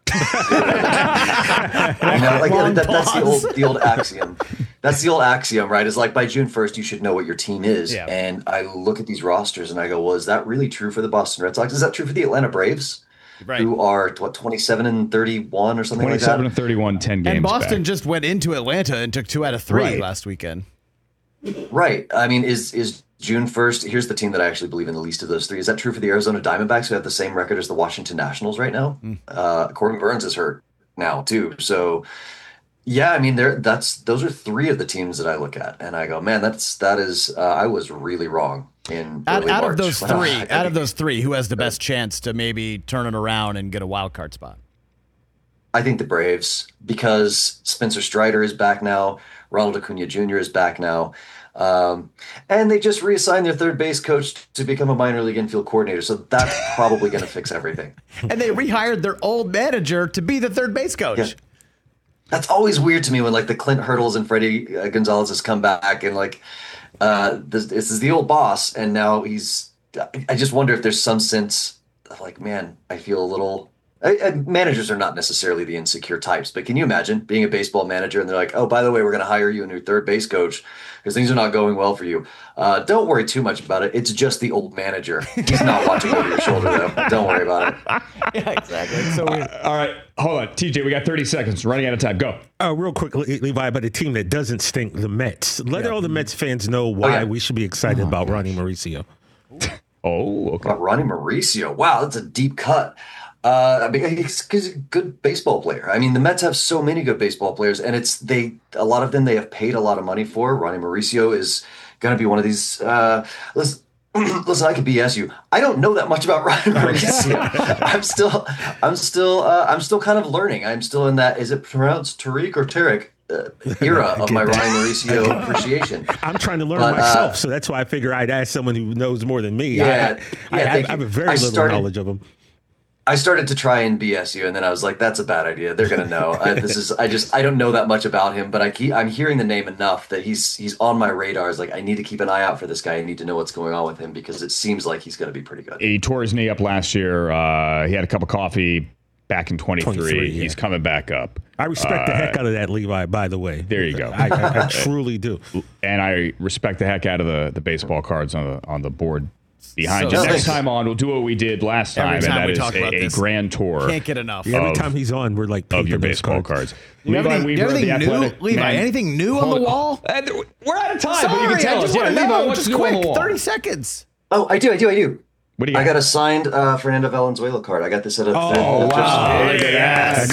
that's the old axiom. That's the old axiom, right? It's like by June 1st, you should know what your team is. Yeah. And I look at these rosters and I go, well, is that really true for the Boston Red Sox? Is that true for the Atlanta Braves? Right. Who are 27-31 or something like that? 27-31, 10 games. And Boston back. just went into Atlanta and took 2 out of 3 last weekend. Right. I mean, is June 1st, here's the team that I actually believe in the least of those 3. Is that true for the Arizona Diamondbacks, who have the same record as the Washington Nationals right now? Corbin Burns is hurt now, too. So, yeah, I mean, those are 3 of the teams that I look at, and I go, man, that is I was really wrong in early March. Out of those three, who has the best chance to maybe turn it around and get a wild card spot? I think the Braves, because Spencer Strider is back now, Ronald Acuna Jr. is back now. And they just reassigned their third base coach to become a minor league infield coordinator. So that's probably going to fix everything. And they rehired their old manager to be the third base coach. Yeah. That's always weird to me when like the Clint Hurdles and Freddie Gonzalez has come back and like, this is the old boss. And now I just wonder if there's some sense of like, man, I feel a little, managers are not necessarily the insecure types, but can you imagine being a baseball manager and they're like, oh, by the way, we're going to hire you a new third base coach because things are not going well for you. Don't worry too much about it. It's just the old manager. He's not watching over your shoulder, though. Don't worry about it. Yeah, exactly. It's so weird. All right. Hold on. TJ, we got 30 seconds. Running out of time. Go. Real quick, Levi, about a team that doesn't stink, the Mets. Let all the Mets fans know why we should be excited about Ronnie Mauricio. Oh, okay. About Ronnie Mauricio. Wow, that's a deep cut. I mean, he's a good baseball player. I mean, the Mets have so many good baseball players, and a lot of them they have paid a lot of money for. Ronnie Mauricio is going to be one of these. Listen, I could BS you. I don't know that much about Ronnie Mauricio. I'm still kind of learning. I'm still in that. Is it pronounced Tariq or Tarek? Era of my Ronnie Mauricio appreciation. I'm trying to learn myself, so that's why I figure I'd ask someone who knows more than me. I have a very little knowledge of him. I started to try and BS you, and then I was like, "That's a bad idea. They're gonna know." I don't know that much about him, but I'm hearing the name enough that he's on my radar. It's like I need to keep an eye out for this guy. I need to know what's going on with him because it seems like he's gonna be pretty good. He tore his knee up last year. He had a cup of coffee back in 23. Yeah. He's coming back up. I respect the heck out of that, Levi, by the way. There you go. I truly do. And I respect the heck out of the baseball cards on the board behind you. Next time on, we'll do what we did last time, and that is a grand tour. Can't get enough. Every time he's on, we're like of your baseball cards. Levi Weaver, the Athletic. Levi, anything new on the wall? We're out of time, but you can tell us. Yeah, Levi, what's new on the wall? 30 seconds. Oh, I do. What do you I got a signed Fernando Valenzuela card. I got this at a wow. Yes.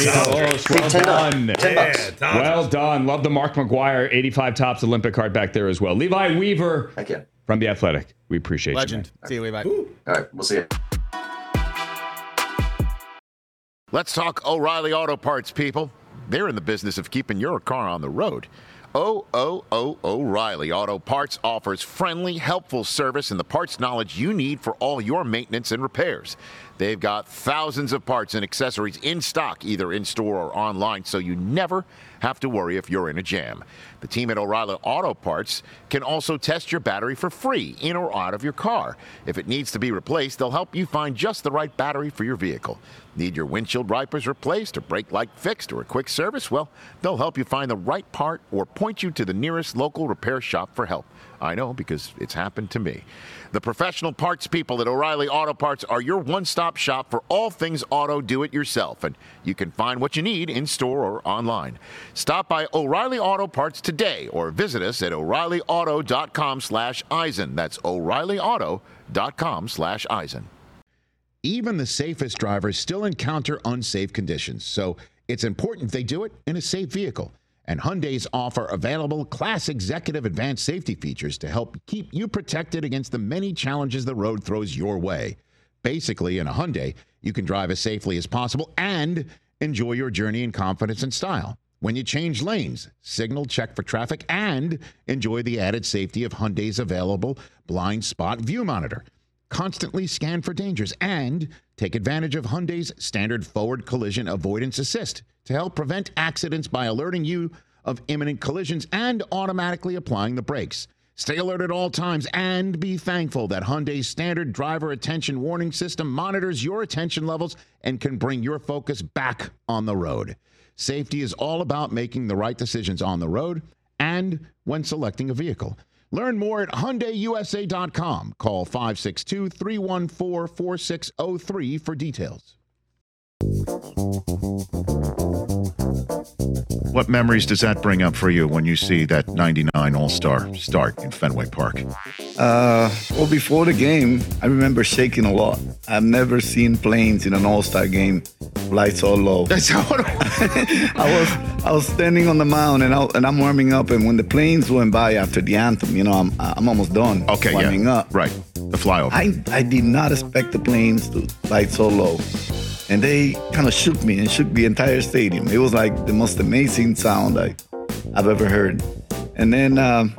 $10. Well done. Love the Mark McGuire 85 Topps Olympic card back there as well. Levi Weaver from The Athletic. We appreciate Legend. you. See you, Levi. All right. We'll see you. Let's talk O'Reilly Auto Parts, people. They're in the business of keeping your car on the road. O'Reilly Auto Parts offers friendly, helpful service and the parts knowledge you need for all your maintenance and repairs. They've got thousands of parts and accessories in stock, either in-store or online, so you never have to worry if you're in a jam. The team at O'Reilly Auto Parts can also test your battery for free in or out of your car. If it needs to be replaced, they'll help you find just the right battery for your vehicle. Need your windshield wipers replaced or brake light fixed or a quick service? Well, they'll help you find the right part or point you to the nearest local repair shop for help. I know, because it's happened to me. The professional parts people at O'Reilly Auto Parts are your one-stop shop for all things auto do-it-yourself, and you can find what you need in-store or online. Stop by O'Reilly Auto Parts today or visit us at O'ReillyAuto.com/Eisen. That's O'ReillyAuto.com/Eisen. Even the safest drivers still encounter unsafe conditions, so it's important they do it in a safe vehicle. And Hyundai's offer available Class Executive Advanced Safety features to help keep you protected against the many challenges the road throws your way. Basically, in a Hyundai, you can drive as safely as possible and enjoy your journey in confidence and style. When you change lanes, signal, check for traffic, and enjoy the added safety of Hyundai's available blind spot view monitor. Constantly scan for dangers and take advantage of Hyundai's standard forward collision avoidance assist to help prevent accidents by alerting you of imminent collisions and automatically applying the brakes. Stay alert at all times and be thankful that Hyundai's standard driver attention warning system monitors your attention levels and can bring your focus back on the road. Safety is all about making the right decisions on the road and when selecting a vehicle. Learn more at HyundaiUSA.com. Call 562-314-4603 for details. What memories does that bring up for you when you see that 99 All-Star start in Fenway Park? Well, before the game, I remember shaking a lot. I've never seen planes in an All-Star game fly so low. That's how it was. I was standing on the mound and I'm warming up, and when the planes went by after the anthem, I'm almost done warming up. Right, the flyover. I did not expect the planes to fly so low. And they kind of shook me and shook the entire stadium. It was like the most amazing sound I've ever heard. And then,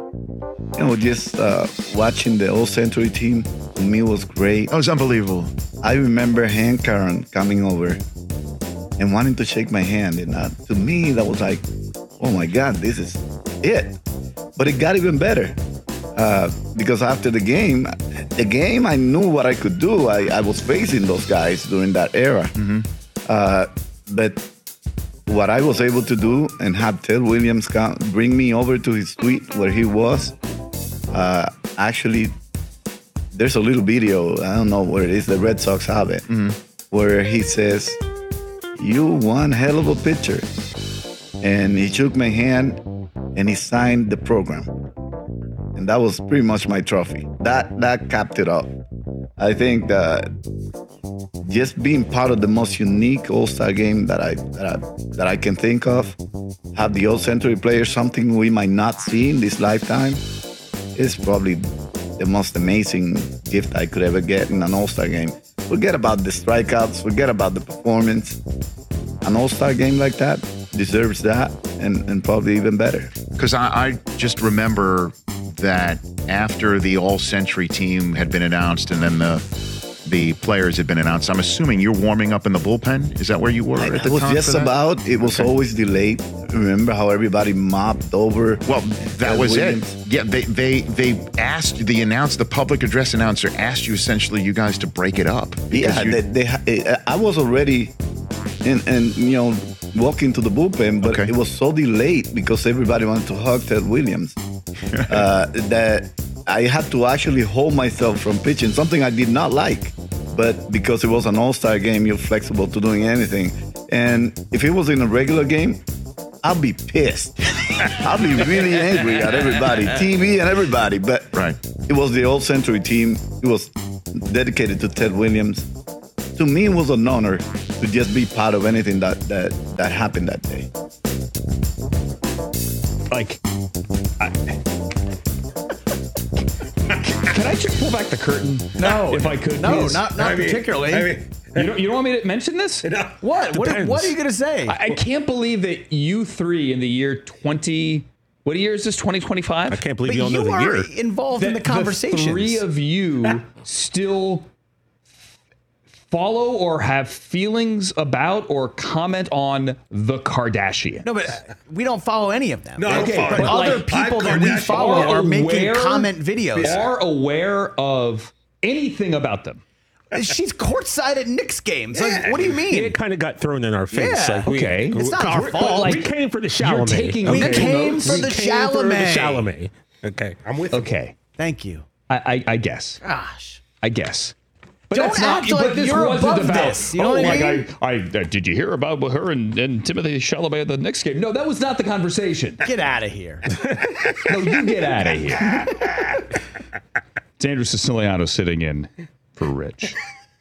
just watching the All Century team, to me, was great. That was unbelievable. I remember Hank Aaron coming over and wanting to shake my hand. And to me, that was like, oh my God, this is it. But it got even better. Because after the game, I knew what I could do. I was facing those guys during that era. Mm-hmm. But what I was able to do and have Ted Williams bring me over to his suite where he was, actually, there's a little video, I don't know where it is, the Red Sox have it, where he says, "You one hell of a pitcher." And he shook my hand and he signed the program. And that was pretty much my trophy. That capped it up. I think that just being part of the most unique All-Star game that I can think of, have the All-Century players, something we might not see in this lifetime, is probably the most amazing gift I could ever get in an All-Star game. Forget about the strikeouts, forget about the performance. An All-Star game like that deserves that and probably even better. Because I just remember that after the All-Century team had been announced and then the players had been announced, I'm assuming you're warming up in the bullpen? Is that where you were at the time? It was just about. It was always delayed. Remember how everybody mopped over? Well, that was Williams. It. Yeah, they asked, the public address announcer asked you essentially, you guys, to break it up. Yeah, I was already walking to the bullpen, but it was so delayed because everybody wanted to hug Ted Williams that I had to actually hold myself from pitching, something I did not like. But because it was an All-Star game, you're flexible to doing anything. And if it was in a regular game, I'll be pissed. I'll be really angry at everybody, TV and everybody. But it was the All-Century team. It was dedicated to Ted Williams. To me, it was an honor to just be part of anything that happened that day. Can I just pull back the curtain? No. If I could, no, please? not particularly. You don't want me to mention this? What? What are you going to say? I can't believe that you three in the year 20... What year is this, 2025? I can't believe you don't know the year. Involved in the conversation. The three of you still follow or have feelings about or comment on the Kardashians. No, but we don't follow any of them. No, okay, but but other people that we follow are making comment videos. Are aware of anything about them. She's courtside at Knicks games. Like, what do you mean? It kind of got thrown in our face. Yeah. Like It's not our fault. We came for the Chalamet. We came for the Chalamet. Okay. I'm with you. Okay. Thank you. I guess. Gosh. I guess. But Don't that's not, act like but this you're wasn't above about, this. You know what I mean? Did you hear about her and Timothy Chalamet at the Knicks game? No, that was not the conversation. Get out of here. No, you get out of here. It's Andrew Siciliano sitting in for Rich.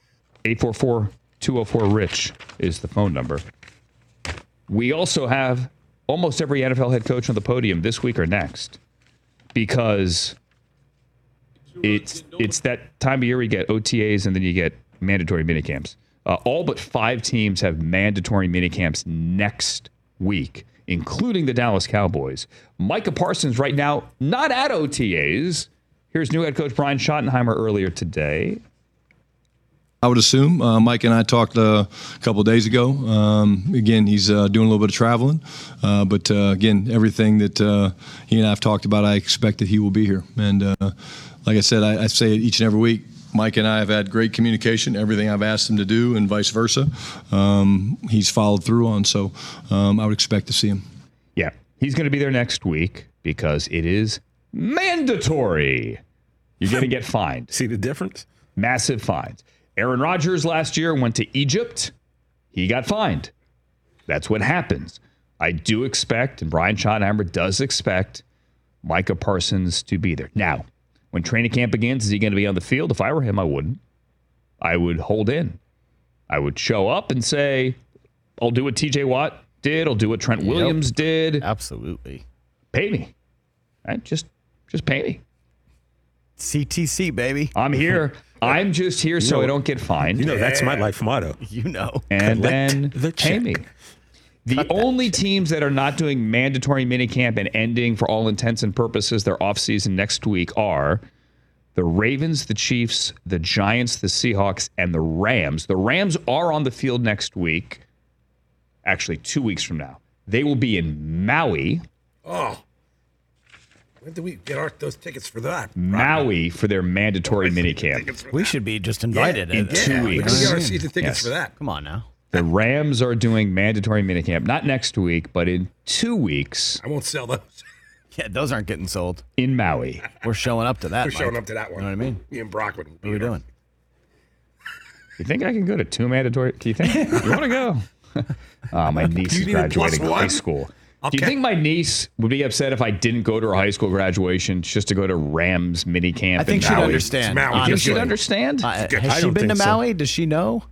844-204-RICH is the phone number. We also have almost every NFL head coach on the podium this week or next because it's that time of year we get OTAs and then you get mandatory minicamps. All but 5 teams have mandatory minicamps next week, including the Dallas Cowboys. Micah Parsons right now not at OTAs. Here's new head coach Brian Schottenheimer earlier today. I would assume. Mike and I talked a couple of days ago. Again, he's doing a little bit of traveling. But again, everything that he and I have talked about, I expect that he will be here. And like I said, I say it each and every week. Mike and I have had great communication, everything I've asked him to do and vice versa. He's followed through on. So I would expect to see him. Yeah, he's going to be there next week because it is mandatory. You're going to get fined. See the difference? Massive fines. Aaron Rodgers last year went to Egypt. He got fined. That's what happens. I do expect, and Brian Schottenheimer does expect, Micah Parsons to be there. Now, when training camp begins, is he going to be on the field? If I were him, I wouldn't. I would hold in. I would show up and say, I'll do what TJ Watt did. I'll do what Trent Williams did. Absolutely. Pay me. Right? Just pay me. CTC, baby. I'm here. I'm just here so I don't get fined. You know, that's my life motto. You know. And Collect then the pay check. me. The only teams that are not doing mandatory minicamp and ending, for all intents and purposes, their offseason next week are the Ravens, the Chiefs, the Giants, the Seahawks, and the Rams. The Rams are on the field next week. Actually, 2 weeks from now. They will be in Maui. Oh. When do we get those tickets for that? Maui for their mandatory minicamp. We should be just invited in 2 weeks. We can get our season tickets for that. Come on now. The Rams are doing mandatory minicamp, not next week, but in 2 weeks. I won't sell those. Yeah, those aren't getting sold. In Maui. We're showing up to that. We're showing up to that one. You know what I mean? Me and Brock would. What are we doing? You think I can go to 2 mandatory? Do you think? You want to go? My niece is graduating high school. Okay. Do you think my niece would be upset if I didn't go to her high school graduation just to go to Rams minicamp? I think she'd understand. You think she'd understand? Has she been to Maui? Does she know?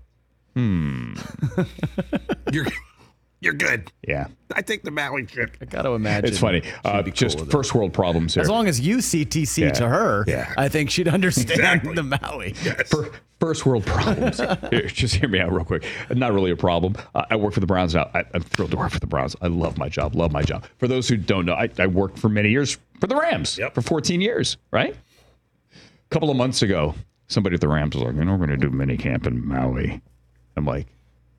You're good. Yeah. I take the Maui trip. I got to imagine. It's funny. Just first world problems here. As long as you CTC to her, I think she'd understand the Maui. Yes. First world problems. Here, just hear me out real quick. Not really a problem. I work for the Browns now. I'm thrilled to work for the Browns. I love my job. Love my job. For those who don't know, I worked for many years for the Rams. For 14 years, right? A couple of months ago, somebody at the Rams was like, we're going to do mini camp in Maui. I'm like,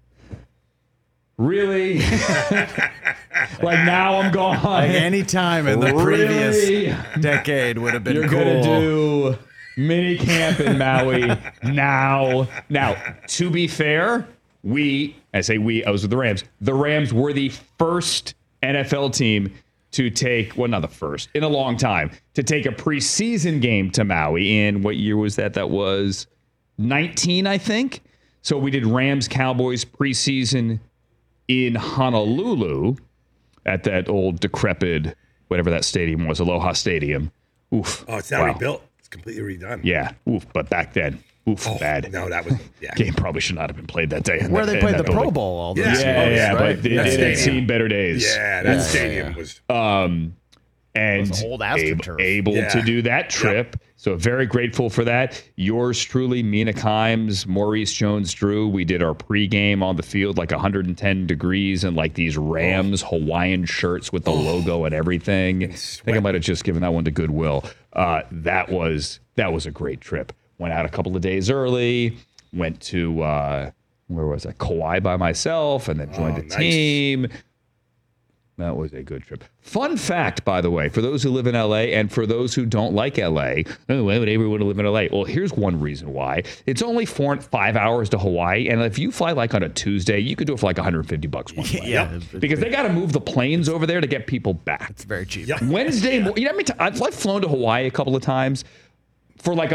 really? Like now I'm gone. Like any time in the previous decade would have been You're cool. going to do mini camp in Maui now. Now, to be fair, I was with the Rams. The Rams were the first NFL team to take, well, not the first, in a long time, to take a preseason game to Maui. In what year was that? That was 19, I think. So we did Rams Cowboys preseason in Honolulu at that old decrepit, whatever that stadium was, Aloha Stadium. Oof. Oh, it's now rebuilt. It's completely redone. Yeah. Oof. But back then, bad. No, that was, yeah. Game probably should not have been played that day. Where they played the Pro Bowl all those years. Yeah, right? but it had seen better days. Yeah, that stadium was. And old able to do that trip. Yep. So very grateful for that. Yours truly, Mina Kimes, Maurice Jones-Drew. We did our pregame on the field, like 110 degrees and like these Rams Hawaiian shirts with the logo and everything. I think I might have just given that one to Goodwill. That was a great trip. Went out a couple of days early. Went to, where was I? Kauai by myself, and then joined the team. That was a good trip. Fun fact, by the way, for those who live in LA and for those who don't like LA, why would everyone live in LA? Well, here's one reason why. It's only 5 hours to Hawaii, and if you fly like on a Tuesday, you could do it for like $150 one way. Yeah, because they got to move the planes over there to get people back. It's very cheap. Wednesday, you know, I've flown to Hawaii a couple of times for like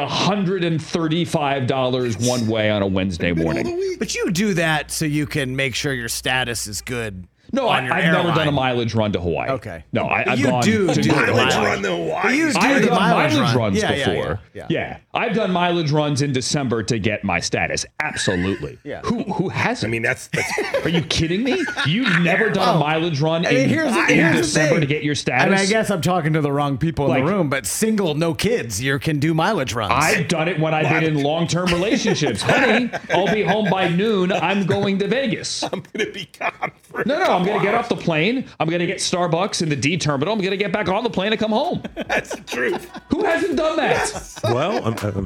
$135 one way on a Wednesday morning. But you do that so you can make sure your status is good. No, I've never done a mileage run to Hawaii. Okay. No, I've you gone do to the mileage run to Hawaii. I've done mileage runs Yeah, before. Yeah. I've done mileage runs in December to get my status. Absolutely. Yeah. Who hasn't? I mean, that's Are you kidding me? You've never done a mileage run in December to get your status? I mean, I guess I'm talking to the wrong people in the room, but single, no kids, you can do mileage runs. I've done it when I've been in long-term relationships. Honey, I'll be home by noon. I'm going to Vegas. I'm going to be gone for No, I'm going to get off the plane. I'm going to get Starbucks in the D terminal. I'm going to get back on the plane and come home. That's the truth. Who hasn't done that? Well,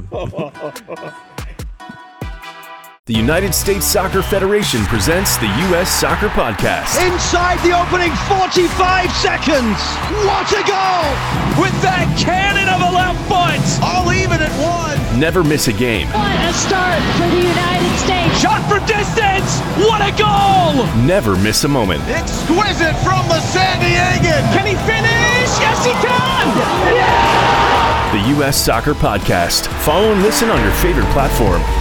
The United States Soccer Federation presents the U.S. Soccer Podcast. Inside the opening 45 seconds. What a goal! With that cannon of a left foot. All even at one. Never miss a game. What a start for the United States. Shot for distance. What a goal! Never miss a moment. Exquisite from the San Diegan. Can he finish? Yes, he can! Yeah! The U.S. Soccer Podcast. Follow and listen on your favorite platform.